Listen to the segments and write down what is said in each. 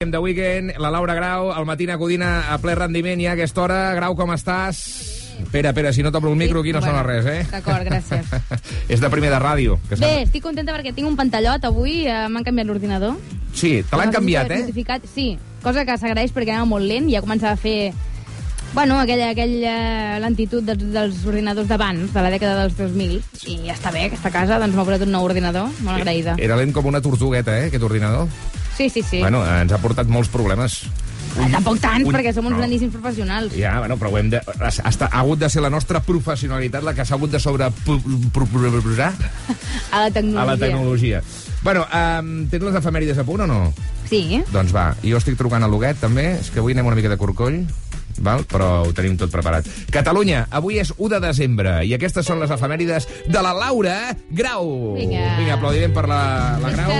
De Weekend, la Laura Grau, al Matina Codina a ple rendiment i a aquesta hora. Grau, com estàs? Espera, si no t'obro el micro aquí no sona res, eh? D'acord, gràcies. És de primer de ràdio. Bé, estic contenta perquè tinc un pantallot avui, m'han canviat l'ordinador. Sí, te l'han canviat, eh? Sí, cosa que s'agraeix perquè anava molt lent, ja començava a fer... Bueno, aquella lentitud dels ordinadors d'abans, de la dècada dels 2000, i ja està bé, aquesta casa, doncs m'ha posat un nou ordinador, molt agraïda. Era lent com una tortugueta, eh, aquest ordinador? Sí. Bueno, ens ha portat molts problemes. Tampoc tants, perquè som uns grandíssims professionals. Ja, bueno, però ha hagut de ser la nostra professionalitat la que s'ha hagut de sobreposar a la tecnologia. Bueno, tens les efemèrides a punt o no? Sí. Doncs va, jo estic trucant a l'Huguet, també. És que avui anem una mica de corcoll, val? Però ho tenim tot preparat. Catalunya, avui és 1 de desembre, i aquestes són les efemèrides de la Laura Grau. Vinga, aplaudirem per la Grau.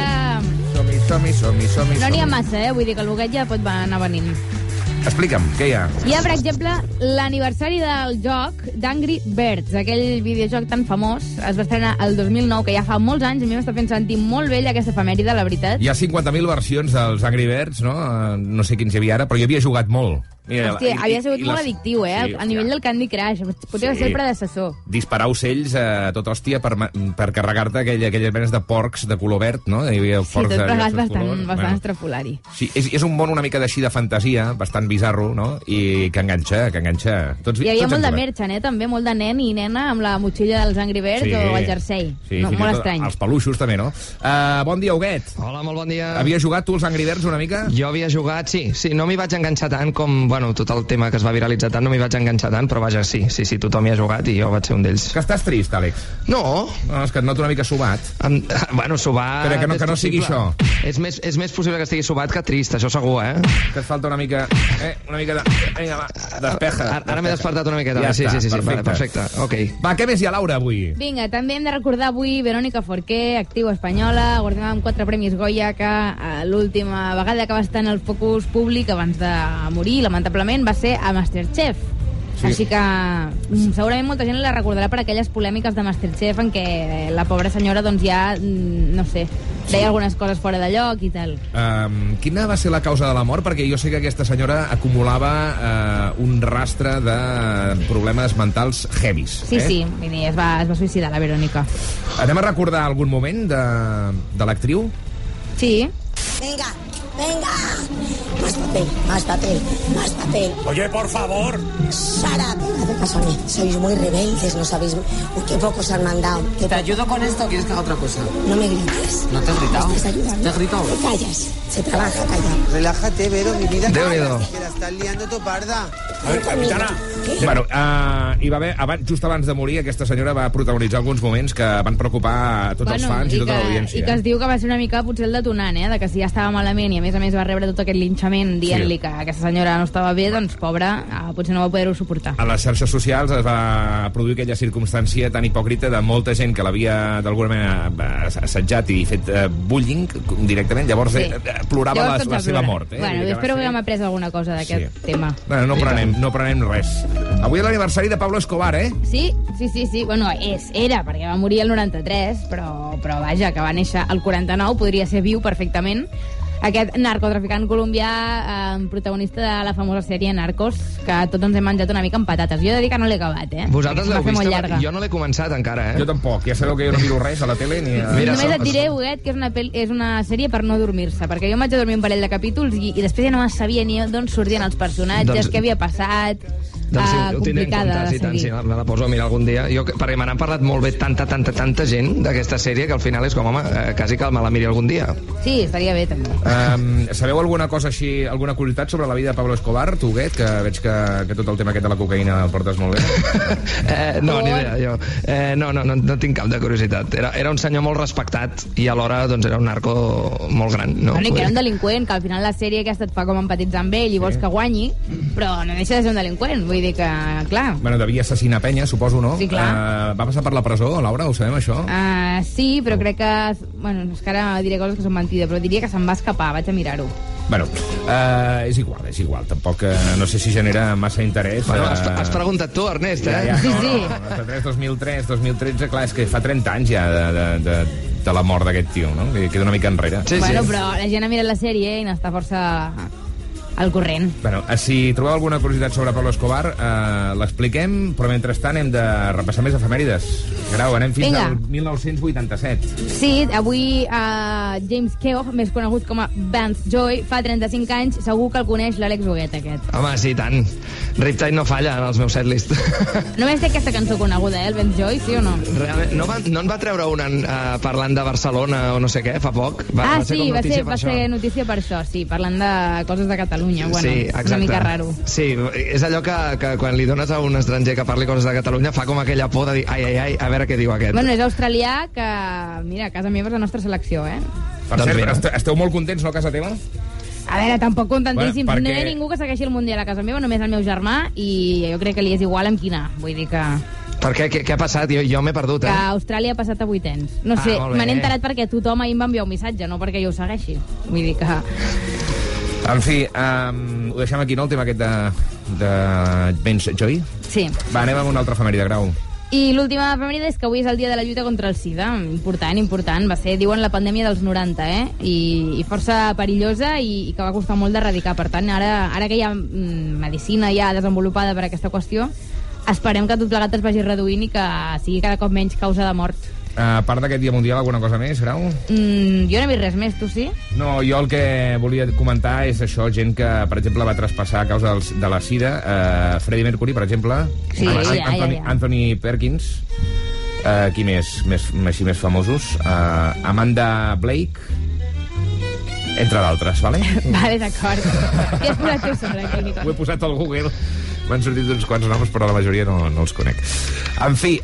Som-hi. No n'hi ha massa, vull dir que l'Huguet ja pot anar venint. Explica'm, què hi ha? Hi ha, per exemple, l'aniversari del joc d'Angry Birds, aquell videojoc tan famós. Es va estrenar el 2009, que ja fa molts anys, i a mi m'està fent sentir molt vella aquesta efemèride, la veritat. Hi ha 50.000 versions dels Angry Birds, no? No sé quins hi havia ara, però jo havia jugat molt. Mira, hòstia, havia sigut molt addictiu, eh? Sí, a nivell del Candy Crush. Potser va ser el predecessor. Disparar ocells a tot hòstia per carregar-te aquelles menes de porcs de color verd, no? Hi havia tot plegat bastant estrafulari. Sí, és un món una mica d'així de fantasia, bastant bizarro, no? I que enganxa. Hi havia molt de merchan, també, molt de nen i nena amb la motxilla dels Angry Birds o el jersei. Molt estrany. Els peluixos, també, no? Bon dia, Huguet. Hola, molt bon dia. Havies jugat tu als Angry Birds una mica? Jo havia jugat, sí. No m'hi vaig enganxar tant com... Bueno, tot el tema que es va viralitzar tant no m'hi vaig enganxar tant, però vaja, sí, tothom hi ha jugat i jo vaig ser un d'ells. Que estàs trist, Àlex? No, és que et noto una mica sobat. Bueno, sobat... Però que no sigui això. És més possible que estigui sobat que trist, això segur, eh? Que et falta una mica de... Vinga, va, despeja. Ara m'he despertat una miqueta. Ja sí, vale, perfecte. Okay. Va, què més hi ha, Laura, avui? Vinga, també hem de recordar avui Verónica Forqué, actriu espanyola, guardonada amb 4 premis Goya, que l'última vegada que va estar en el focus públic abans de morir, lamentablement, va ser a Masterchef. Sí. Així que segurament molta gent la recordarà per aquelles polèmiques de Masterchef en què la pobra senyora doncs ja, no sé, deia algunes coses fora de lloc i tal. Quina va ser la causa de la mort? Perquè jo sé que aquesta senyora acumulava un rastre de problemes mentals heavies. Sí, vull dir, es va suïcidar la Verónica. Anem a recordar algun moment de l'actriu? Sí. Venga. Más papel. Oye, por favor. Sara, haz caso a mí. Sois muy rebeldes, no sabéis. Uy, qué pocos han mandado. ¿Te ayudo con esto o quieres que haga otra cosa? No me grites. ¿No te has gritado? ¿Me estás ayudando? ¿Te has gritado? Te callas. Se trabaja, calla. Relájate, Vero, mi vida. Déu-n'hi-do. Que la estàs liando tu parda. A ver, capitana. Bueno, hi va haver, just abans de morir, aquesta senyora va protagonitzar alguns moments que van preocupar a tots els fans i tota l'audiència. I que es diu que va ser una mica potser el detonant, de que si ja estava malament i a més va rebre tot aquest linxament dient-li que aquesta senyora no estava bé, doncs pobra, potser no va poder-ho suportar. A les xarxes socials es va produir aquella circumstància tan hipòcrita de molta gent que l'havia d'alguna manera assetjat i fet bullying directament, llavors plorava la seva mort. Bueno, espero que hem après alguna cosa d'aquest tema. Bueno, no prenem res. Avui és l'aniversari de Pablo Escobar, eh? Sí. Bueno, era, perquè va morir el 93, però vaja, que va néixer el 49, podria ser viu perfectament. Aquest narcotraficant colombià, protagonista de la famosa sèrie Narcos, que tots ens hem menjat una mica amb patates. Jo he de dir que no l'he acabat, Vosaltres l'heu vist? Jo no l'he començat encara, Jo tampoc. Ja sabeu que jo no miro res a la tele ni a... Només et diré, Huguet, que és una sèrie per no dormir-se, perquè jo vaig a dormir un parell de capítols i després ja no sabia ni d'on sortien els personatges, què havia passat... complicada de seguir. Sí, me la poso a mirar algun dia. Perquè me n'han parlat molt bé tanta gent d'aquesta sèrie que al final és com, home, quasi que me la miri algun dia. Sí, estaria bé, també. Sabeu alguna cosa així, alguna curiositat sobre la vida de Pablo Escobar, tu, Huguet, que veig que tot el tema aquest de la cocaïna el portes molt bé? No, ni idea, jo. No tinc cap de curiositat. Era un senyor molt respectat i alhora doncs, era un narco molt gran. Que era un delinqüent, que al final la sèrie aquesta et fa com empatitzar amb ell i vols que guanyi, però no deixa de ser un delinqüent, vull dir que, clar... Bueno, devia assassinar penya, suposo, no? Sí, clar. Va passar per la presó, Laura, ho sabem, això? Sí, però crec que... Bueno, és que ara diré coses que són mentides, però diria que se'n va escapar, vaig a mirar-ho. Bueno, és igual. Tampoc, no sé si genera massa interès. Bueno, has preguntat tu, Ernest, eh? Sí. 2003, 2013, clar, és que fa 30 anys ja de la mort d'aquest tio, no? Que queda una mica enrere. Sí, Bueno, sí. però la gent ha mirat la sèrie i n'està força al corrent. Bueno, si trobeu alguna curiositat sobre Pablo Escobar, l'expliquem, però mentrestant hem de repassar més efemèrides. Grau, anem fins Vinga. al 1987. Sí, avui James Keogh, més conegut com a Vance Joy, fa 35 anys, segur que el coneix l'Àlex Huguet, aquest. Home, sí, tant. Riptide no falla en els meus setlist. Només té aquesta cançó coneguda, el Vance Joy, sí o no? Realment, no en va treure una parlant de Barcelona o no sé què, fa poc? Sí, va ser notícia per això, sí, parlant de coses de Catalunya. Bueno, sí, una mica raro. Sí, és allò que quan li dones a un estranger que parli coses de Catalunya fa com aquella por de dir, ai, a veure què diu aquest. Bueno, és australià que, mira, a casa meva és la nostra selecció, eh? Per Doncs cert, mira. esteu molt contents, no, a casa teva? A veure, tampoc contentíssims. Bueno, No perquè- hi ha ningú que segueixi el Mundial a casa meva, només el meu germà, i jo crec que li és igual amb quina. Vull dir que Per què ha passat? Jo m'he perdut, que Austràlia ha passat a vuitens. No sé, molt bé. me n'he enterat perquè tothom ahir em va enviar un missatge, no perquè jo ho segueixi. Vull dir que... En fi, ho deixem aquí, no, el tema aquest de Vance Joy? Sí. Va, anem amb una altra efemèride, Grau. I l'última efemèride és que avui és el dia de la lluita contra el SIDA. Important. Va ser, diuen, la pandèmia dels 90, I força perillosa i que va costar molt d'erradicar. Per tant, ara que hi ha medicina ja desenvolupada per aquesta qüestió, esperem que tot plegat es vagi reduint i que sigui cada cop menys causa de mort. A part d'aquest dia mundial, alguna cosa més, Grau? Jo no he vist res més, tu sí? No, jo el que volia comentar és això, gent que, per exemple, va traspassar a causa de la sida. Freddie Mercury, per exemple. Sí, ja. Anthony Perkins. Qui més famosos? Amanda Blake. Entre d'altres, vale? Vale, d'acord. Què has posat tu sobre aquí? Ho he posat al Google. M'han sortit uns quants noms, però la majoria no els conec. En fi,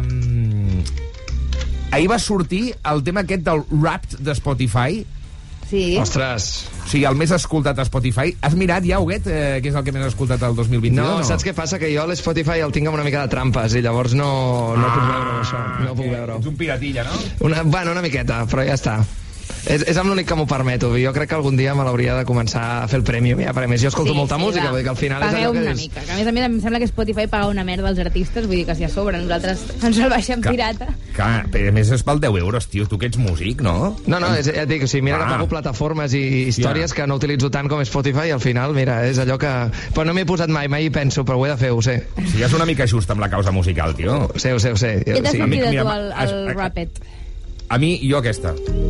ahir va sortir el tema aquest del Wrapped de Spotify. Sí. Ostres. O sigui, el més escoltat a Spotify. Has mirat ja, Huguet, què és el que més escoltat el 2022? No, saps què passa? Que jo a l'Spotify el tinc amb una mica de trampes i llavors no puc veure això. No puc veure-ho. Ets un piratilla, no? Una miqueta, però ja està. És amb l'únic que m'ho permeto. Jo crec que algun dia me l'hauria de començar a fer el premium. Ja, perquè a més jo escolto molta música, vull dir que al final és allò que una és... mica. Que a més em sembla que Spotify paga una merda als artistes, vull dir que si a sobre nosaltres ens el baixem pirata. Clar, però a més es val 10 euros, tio. Tu que ets músic, no? No, ja et dic, o sigui, mira que pago plataformes i històries que no utilitzo tant com Spotify i al final, mira, és allò que... Però no m'hi he posat mai hi penso, però ho he de fer, ho sé. Sí, és una mica just amb la causa musical, tio. Ho sé. Què t'has sentit de mira, tu, el Rapid? A mi, jo aquesta.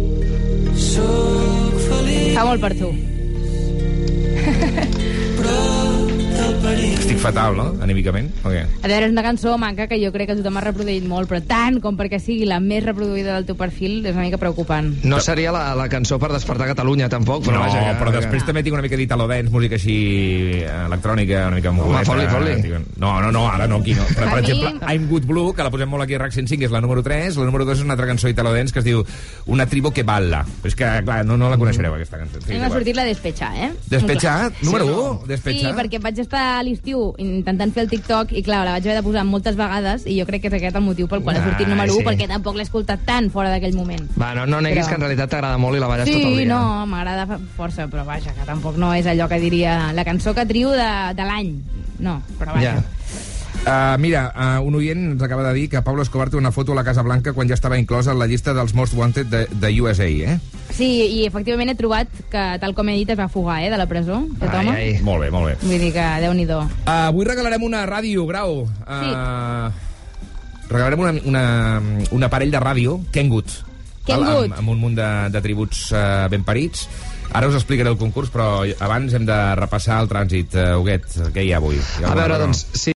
Fa molt per tu. Estic fatal, no? Anímicament? Okay. A veure, és una cançó maca que jo crec que tothom ha reproduït molt, però tant com perquè sigui la més reproduïda del teu perfil és una mica preocupant. No seria la cançó per despertar Catalunya, tampoc, però No, vaja... però després també tinc una mica d'Italo Dance, música així electrònica, una mica moguleta. Home, foli. No, ara no, aquí no. Però, per A mi- exemple, I'm Good Blue, que la posem molt aquí a RAC 105, és la número 3, la número 2 és una altra cançó d'Italo Dance que es diu Una tribu que balla. Però és que, clar, no la coneixereu, aquesta cançó. A mi m'ha sortit la Despechar, Despechar? Número 1? Sí, Despechar? perquè vaig estar a l'estiu intentant fer el TikTok i, clar, la vaig haver de posar moltes vegades i jo crec que és aquest el motiu pel qual ha sortit número 1, sí. perquè tampoc l'he escoltat tant fora d'aquell moment. Va, no neguis Però- que en realitat t'agrada molt i la balles tot el Sí, dia. no, m'agrada força, però vaja, que tampoc no és allò que diria la cançó que trio de l'any. No, però vaja. Mira, un oient ens acaba de dir que Pablo Escobar té una foto a la Casa Blanca quan ja estava inclosa en la llista dels Most Wanted de USA, Sí, i efectivament he trobat que, tal com he dit, es va fugar, de la presó, aquest home. Molt bé, molt bé. Vull dir que, Déu-n'hi-do. Avui regalarem una ràdio, Grau. Regalarem un aparell de ràdio, Kenwood. Kenwood. Amb un munt de tributs ben parits. Ara us explicaré el concurs, però abans hem de repassar el trànsit. Huguet, què hi ha avui? A veure, doncs, sí,